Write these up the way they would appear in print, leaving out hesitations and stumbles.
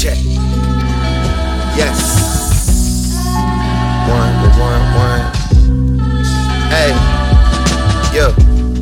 check. Yes. One. Hey, yo.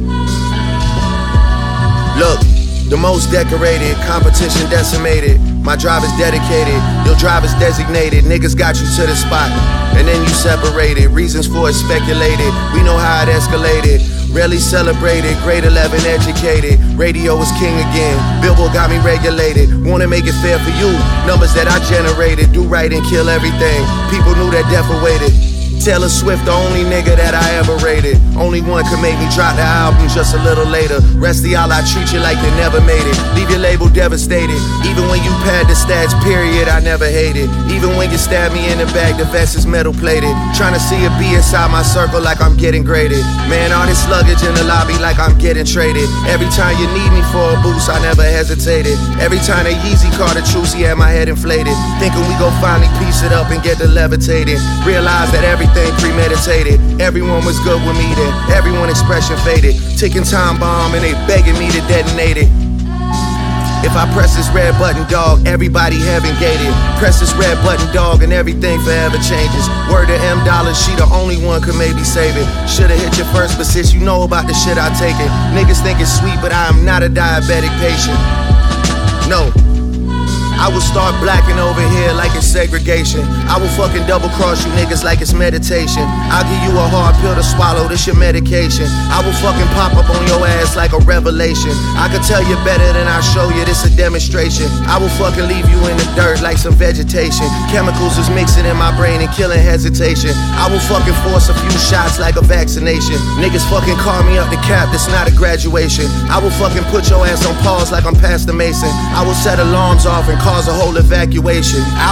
Look, the most decorated, competition decimated. My drive is dedicated, your drive is designated. Niggas got you to the spot, and then you separated. Reasons for it speculated, we know how it escalated. Rarely celebrated, grade 11 educated. Radio is king again, Billboard got me regulated. Wanna make it fair for you, numbers that I generated. Do right and kill everything, people knew that death awaited. Taylor Swift, the only nigga that I ever rated. Only one could make me drop the album just a little later. Rest of y'all, I treat you like they never made it. Leave your label devastated. Even when you pad the stats, period, I never hated. Even when you stab me in the back, the vest is metal plated. Trying to see a B inside my circle like I'm getting graded. Man, all this luggage in the lobby like I'm getting traded. Every time you need me for a boost, I never hesitated. Every time that Yeezy caught a truce, he had my head inflated. Thinking we gon' finally piece it up and get the levitated. Realize that everything premeditated. Everyone was good with me then, everyone expression faded. Ticking time bomb and they begging me to detonate it. If I press this red button, dog, everybody heaven gated. Press this red button, dog, and everything forever changes. Word to M Dollar, she the only one could maybe save it. Shoulda hit you first, but since you know about the shit I take it. Niggas think it's sweet, but I am not a diabetic patient. No, I will start blacking over here like it's segregation. I will fucking double cross you niggas like it's meditation. I'll give you a hard pill to swallow, this your medication. I will fucking pop up on your ass like a revelation. I can tell you better than I show you, this a demonstration. I will fucking leave you in the dirt like some vegetation. Chemicals is mixing in my brain and killing hesitation. I will fucking force a few shots like a vaccination. Niggas fucking call me up the cap, that's not a graduation. I will fucking put your ass on pause like I'm Pastor Mason. I will set alarms off and cause a whole evacuation. I'll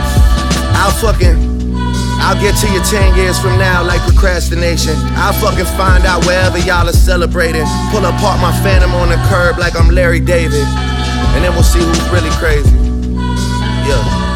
get to you 10 years from now like procrastination. I'll fucking find out wherever y'all are celebrating. Pull apart my phantom on the curb like I'm Larry David. And then we'll see who's really crazy. Yeah.